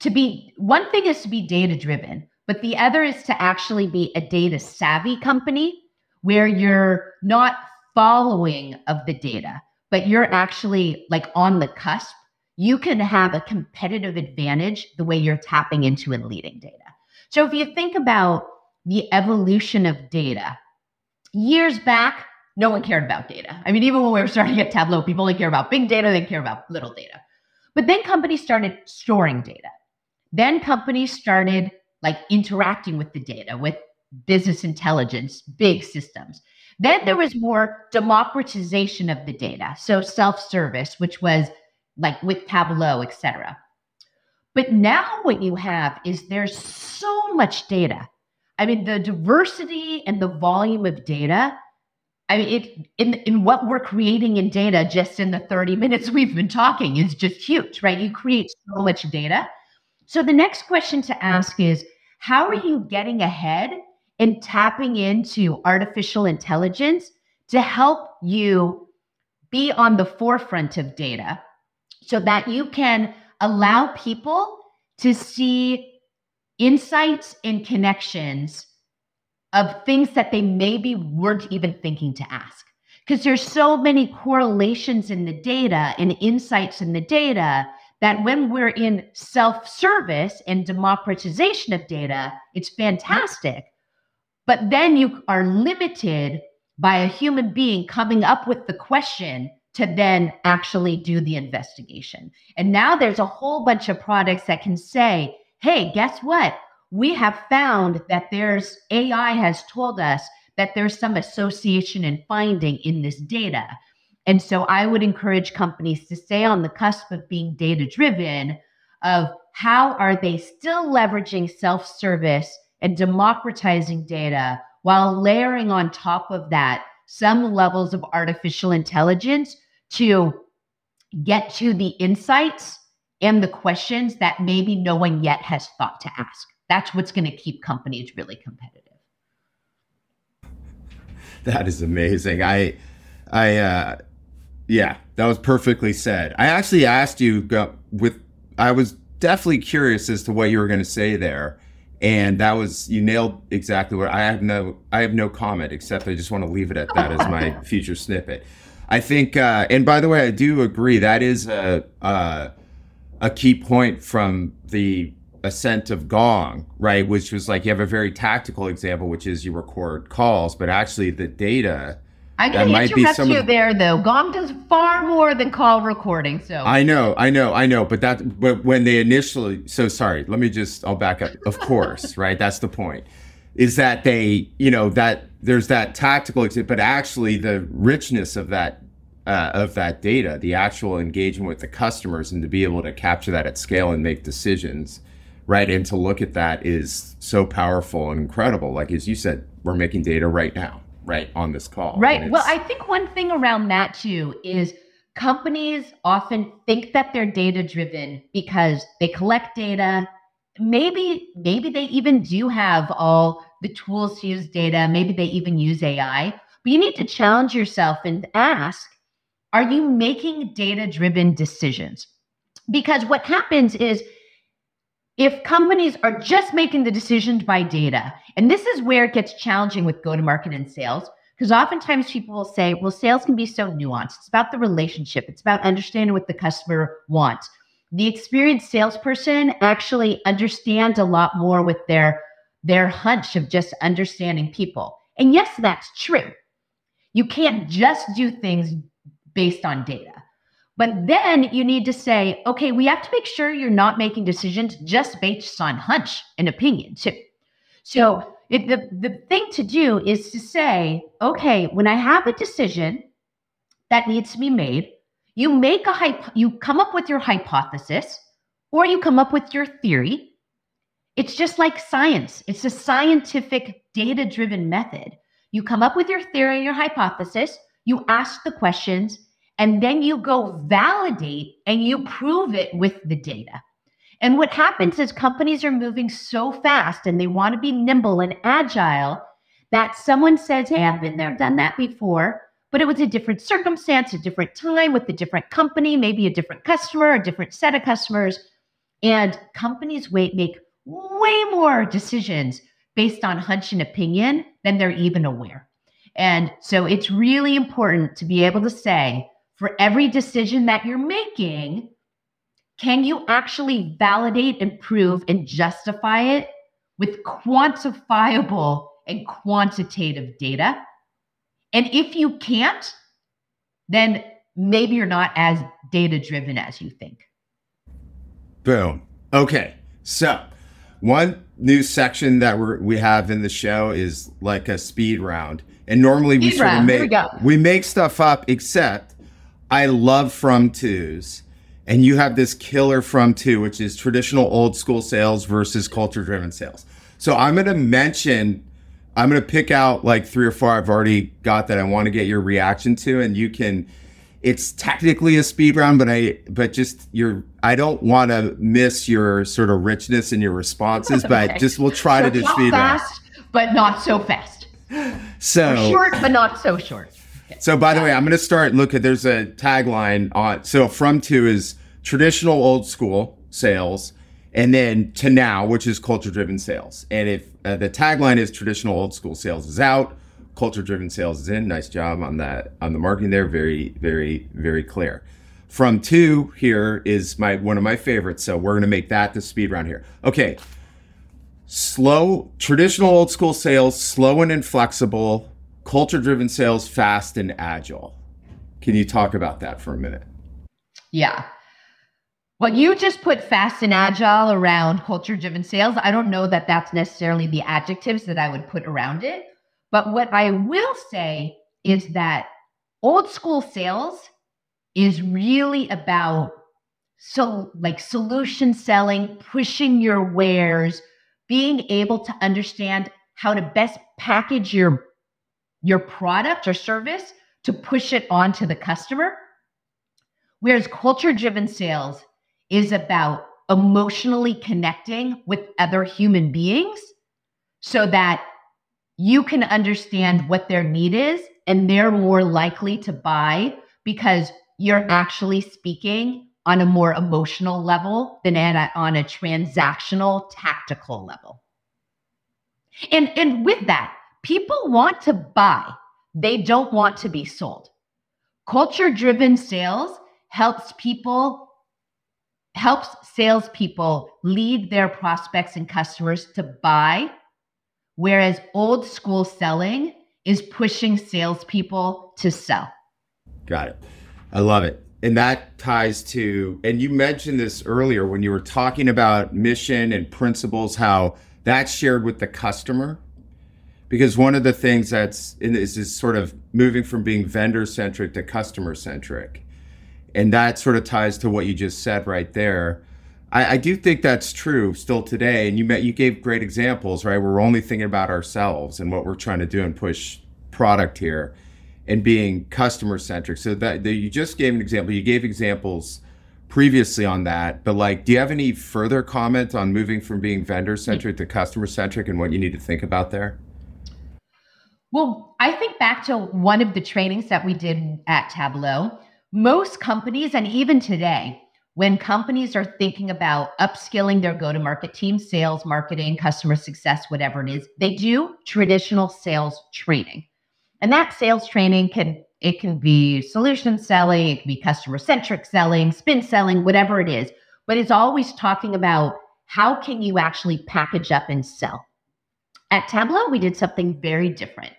Speaker 3: one thing is to be data-driven, but the other is to actually be a data-savvy company where you're not following of the data, but you're actually like on the cusp. You can have a competitive advantage the way you're tapping into and leading data. So if you think about the evolution of data, years back, no one cared about data. I mean, even when we were starting at Tableau, people only care about big data, they care about little data. But then companies started storing data. Then companies started like interacting with the data, with business intelligence, big systems. Then there was more democratization of the data. So self-service, which was like with Tableau, et cetera. But now what you have is there's so much data. I mean, the diversity and the volume of data, I mean, in what we're creating in data just in the 30 minutes we've been talking is just huge, right? You create so much data. So the next question to ask is, how are you getting ahead and tapping into artificial intelligence to help you be on the forefront of data so that you can allow people to see insights and connections of things that they maybe weren't even thinking to ask. Because there's so many correlations in the data and insights in the data that when we're in self-service and democratization of data, it's fantastic. But then you are limited by a human being coming up with the question to then actually do the investigation. And now there's a whole bunch of products that can say, hey, guess what? We have found that AI has told us that there's some association and finding in this data. And so I would encourage companies to stay on the cusp of being data-driven, of how are they still leveraging self-service and democratizing data while layering on top of that some levels of artificial intelligence to get to the insights and the questions that maybe no one yet has thought to ask. That's what's going to keep companies really competitive.
Speaker 1: That is amazing. Yeah, that was perfectly said. I actually asked you I was definitely curious as to what you were going to say there. And you nailed exactly what I have no comment, except I just want to leave it at that as my future snippet. I think, and by the way, I do agree that is a key point from the ascent of Gong, right? Which was like, you have a very tactical example, which is you record calls, but actually the data.
Speaker 3: I'm going to interrupt you there, though. Gong does far more than call recording. So
Speaker 1: I know. But when they initially, I'll back up. Of course, right? That's the point. Is that that there's that tactical, but actually the richness of that data, the actual engagement with the customers, and to be able to capture that at scale and make decisions, right? And to look at that is so powerful and incredible. Like, as you said, we're making data right now. Right on this call.
Speaker 3: Right. Well, I think one thing around that too is companies often think that they're data driven because they collect data. Maybe they even do have all the tools to use data. Maybe they even use AI. But you need to challenge yourself and ask, are you making data driven decisions? Because what happens is, if companies are just making the decisions by data, and this is where it gets challenging with go-to-market and sales, because oftentimes people will say, well, sales can be so nuanced. It's about the relationship. It's about understanding what the customer wants. The experienced salesperson actually understands a lot more with their hunch of just understanding people. And yes, that's true. You can't just do things based on data. But then you need to say, okay, we have to make sure you're not making decisions just based on hunch and opinion too. So the thing to do is to say, okay, when I have a decision that needs to be made, you come up with your hypothesis, or you come up with your theory. It's just like science. It's a scientific data-driven method. You come up with your theory, your hypothesis, you ask the questions, and then you go validate and you prove it with the data. And what happens is companies are moving so fast and they want to be nimble and agile that someone says, hey, I've been there, done that before, but it was a different circumstance, a different time with a different company, maybe a different customer, a different set of customers. And companies make way more decisions based on hunch and opinion than they're even aware. And so it's really important to be able to say, for every decision that you're making, can you actually validate and prove and justify it with quantifiable and quantitative data? And if you can't, then maybe you're not as data-driven as you think.
Speaker 1: Boom. Okay. So one new section that we have in the show is like a speed round. And normally we make stuff up, except I love from-tos, and you have this killer from-to, which is traditional old school sales versus culture-driven sales. So I'm going to pick out like 3 or 4 I've already got that I want to get your reaction to, and it's technically a speed round, but I don't want to miss your sort of richness in your responses, but we'll try to do speed round.
Speaker 3: Fast, but not so fast.
Speaker 1: So
Speaker 3: short, but not so short.
Speaker 1: So by the way, I'm going to start, there's a tagline on, so from-to is traditional old school sales, And then to now, which is culture-driven sales. And if the tagline is traditional old school sales is out, culture-driven sales is in. Nice job on that, on the marketing there. Very, very, very clear. From 2 here is one of my favorites. So we're going to make that the speed round here. Okay. Slow, traditional old school sales, slow and inflexible, culture-driven sales, fast and agile. Can you talk about that for a minute?
Speaker 3: Yeah. Well, you just put fast and agile around culture-driven sales. I don't know that that's necessarily the adjectives that I would put around it. But what I will say is that old school sales is really about solution selling, pushing your wares, being able to understand how to best package your product or service to push it onto the customer. Whereas culture-driven sales is about emotionally connecting with other human beings so that you can understand what their need is and they're more likely to buy because you're actually speaking on a more emotional level than on a transactional, tactical level. And with that, people want to buy. They don't want to be sold. Culture-driven sales helps salespeople lead their prospects and customers to buy, whereas old school selling is pushing salespeople to sell.
Speaker 1: Got it. I love it. And that ties to, and you mentioned this earlier when you were talking about mission and principles, how that's shared with the customer. Because one of the things that's in this is sort of moving from being vendor-centric to customer-centric. And that sort of ties to what you just said right there. I do think that's true still today. And you gave great examples, right? We're only thinking about ourselves and what we're trying to do and push product here and being customer centric. So that you just gave an example. You gave examples previously on that, but do you have any further comment on moving from being vendor centric to customer centric and what you need to think about there?
Speaker 3: Well, I think back to one of the trainings that we did at Tableau. Most companies, and even today, when companies are thinking about upskilling their go-to-market team, sales, marketing, customer success, whatever it is, they do traditional sales training. And that sales training can be solution selling, it can be customer-centric selling, spin selling, whatever it is. But it's always talking about how can you actually package up and sell. At Tableau, we did something very different.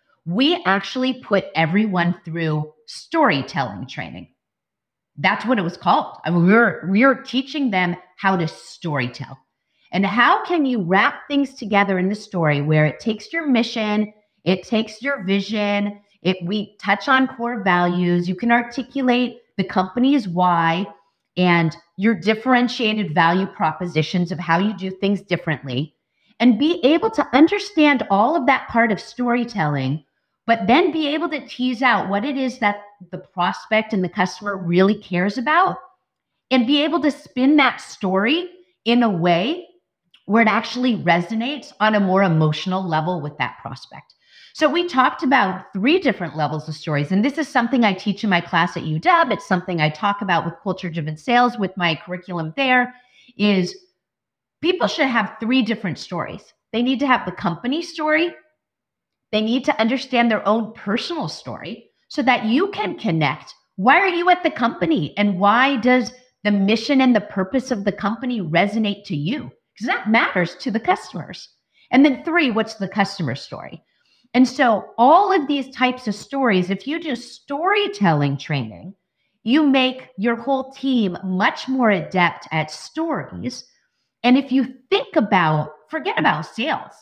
Speaker 3: We actually put everyone through storytelling training. That's what it was called. I mean, we were teaching them how to storytell. And how can you wrap things together in the story where it takes your mission, it takes your vision, we touch on core values, you can articulate the company's why and your differentiated value propositions of how you do things differently, and be able to understand all of that part of storytelling, but then be able to tease out what it is that the prospect and the customer really cares about and be able to spin that story in a way where it actually resonates on a more emotional level with that prospect. So we talked about 3 different levels of stories, and this is something I teach in my class at UW. It's something I talk about with culture-driven sales with my curriculum there, is people should have 3 different stories. They need to have the company story. They need to understand their own personal story so that you can connect. Why are you at the company? And why does the mission and the purpose of the company resonate to you? Because that matters to the customers. And then 3, what's the customer story? And so all of these types of stories, if you do storytelling training, you make your whole team much more adept at stories. And if you think about, forget about sales.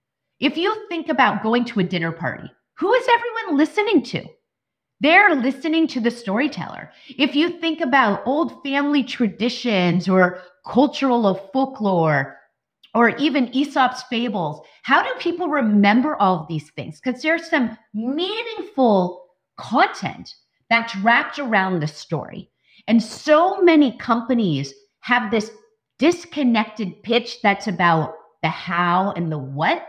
Speaker 3: If you think about going to a dinner party, who is everyone listening to? They're listening to the storyteller. If you think about old family traditions or cultural or folklore, or even Aesop's fables, how do people remember all of these things? Because there's some meaningful content that's wrapped around the story. And so many companies have this disconnected pitch that's about the how and the what,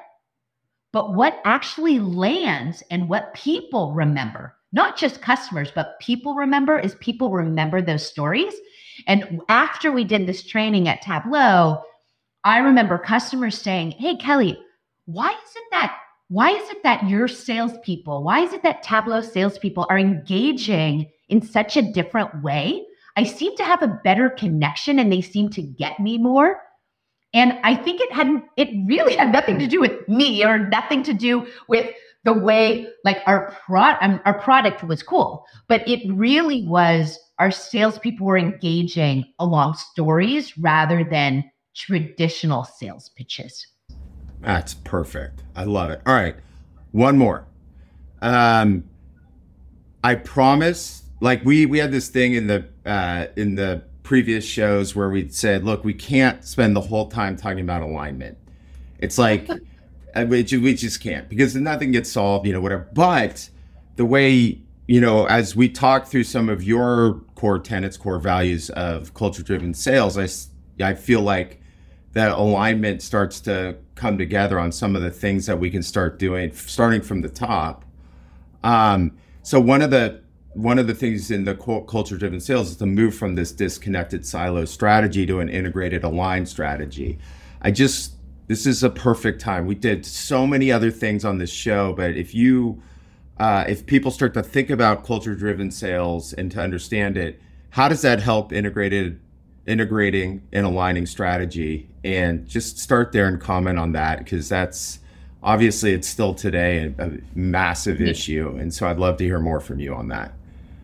Speaker 3: but what actually lands and what people remember, not just customers, but people remember, is people remember those stories. And after we did this training at Tableau, I remember customers saying, "Hey, Kelly, why is it that your salespeople, why is it that Tableau salespeople are engaging in such a different way? I seem to have a better connection and they seem to get me more." And I think it really had nothing to do with me or nothing to do with the way like our product was cool, but it really was our salespeople were engaging along stories rather than traditional sales pitches.
Speaker 1: That's perfect. I love it. All right. One more. I promise, like we had this thing in the previous shows where we said, look, we can't spend the whole time talking about alignment. It's like, we just can't, because nothing gets solved, whatever. But the way, as we talk through some of your core tenets, core values of culture-driven sales, I feel like that alignment starts to come together on some of the things that we can start doing, starting from the top. So one of the things in the culture-driven sales is to move from this disconnected silo strategy to an integrated aligned strategy. This is a perfect time. We did so many other things on this show, but if people start to think about culture-driven sales and to understand it, how does that help integrating and aligning strategy? And just start there and comment on that, because that's obviously it's still today a massive issue. And so I'd love to hear more from you on that.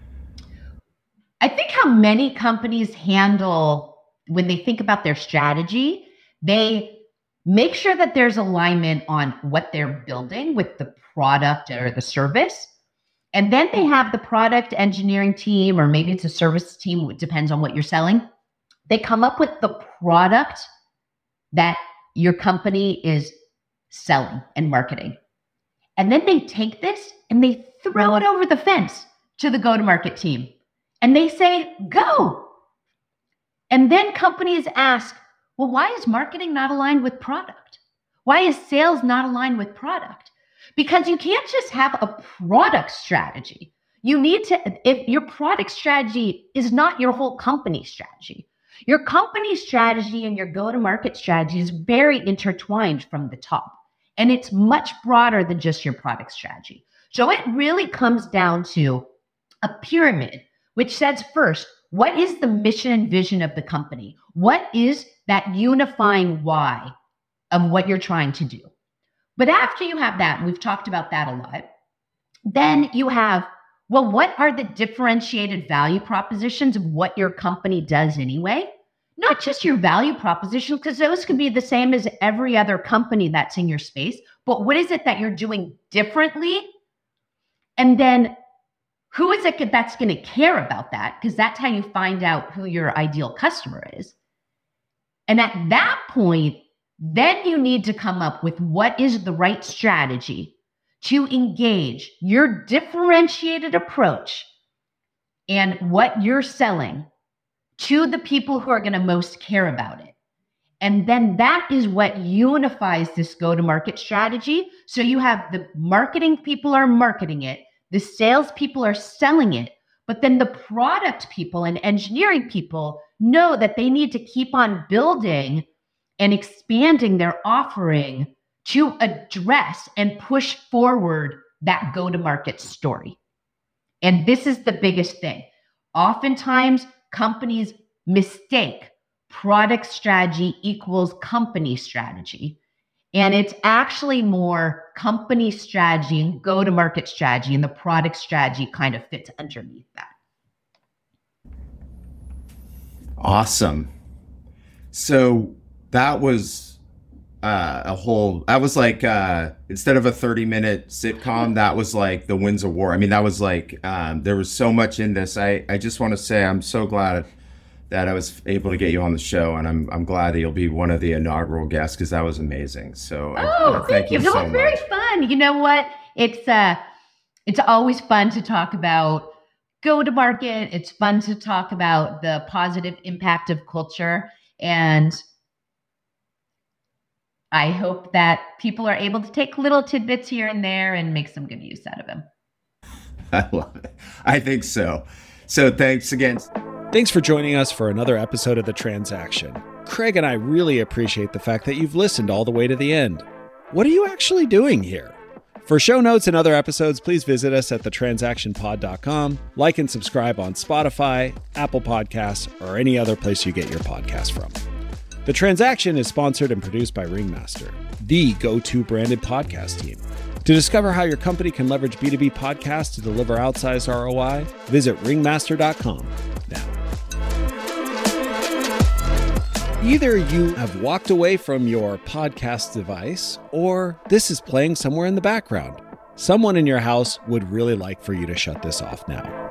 Speaker 3: I think how many companies handle when they think about their strategy, they make sure that there's alignment on what they're building with the product or the service. And then they have the product engineering team, or maybe it's a service team, it depends on what you're selling. They come up with the product that your company is selling and marketing. And then they take this and they throw it over the fence to the go-to-market team. And they say, go. And then companies ask, well, why is marketing not aligned with product? Why is sales not aligned with product? Because you can't just have a product strategy. You need to, if your product strategy is not your whole company strategy. Your company strategy and your go-to-market strategy is very intertwined from the top. And it's much broader than just your product strategy. So it really comes down to a pyramid, which says first, what is the mission and vision of the company? What is that unifying why of what you're trying to do? But after you have that, and we've talked about that a lot, then you have, well, what are the differentiated value propositions of what your company does anyway? Not just your value proposition, because those can be the same as every other company that's in your space, but what is it that you're doing differently? And then who is it that's going to care about that? Because that's how you find out who your ideal customer is. And at that point, then you need to come up with what is the right strategy to engage your differentiated approach and what you're selling to the people who are going to most care about it. And then that is what unifies this go-to-market strategy. So you have the marketing people are marketing it, the sales people are selling it, but then the product people and engineering people know that they need to keep on building and expanding their offering to address and push forward that go-to-market story. And this is the biggest thing. Oftentimes, companies mistake product strategy equals company strategy. And it's actually more company strategy and go-to-market strategy, and the product strategy kind of fits underneath that.
Speaker 1: Awesome. So that was instead of a 30-minute sitcom, that was like the Winds of War. I mean, that was like, there was so much in this. I just want to say I'm so glad that I was able to get you on the show, and I'm glad that you'll be one of the inaugural guests, because that was amazing. So
Speaker 3: thank you. It was very fun. You know what? It's always fun to talk about go-to-market. It's fun to talk about the positive impact of culture, and I hope that people are able to take little tidbits here and there and make some good use out of them.
Speaker 1: I love it. I think so. So thanks again.
Speaker 2: Thanks for joining us for another episode of The Transaction. Craig and I really appreciate the fact that you've listened all the way to the end. What are you actually doing here? For show notes and other episodes, please visit us at thetransactionpod.com. Like and subscribe on Spotify, Apple Podcasts, or any other place you get your podcast from. The Transaction is sponsored and produced by Ringmaster, the go-to branded podcast team. To discover how your company can leverage B2B podcasts to deliver outsized ROI, visit ringmaster.com now. Either you have walked away from your podcast device, or this is playing somewhere in the background. Someone in your house would really like for you to shut this off now.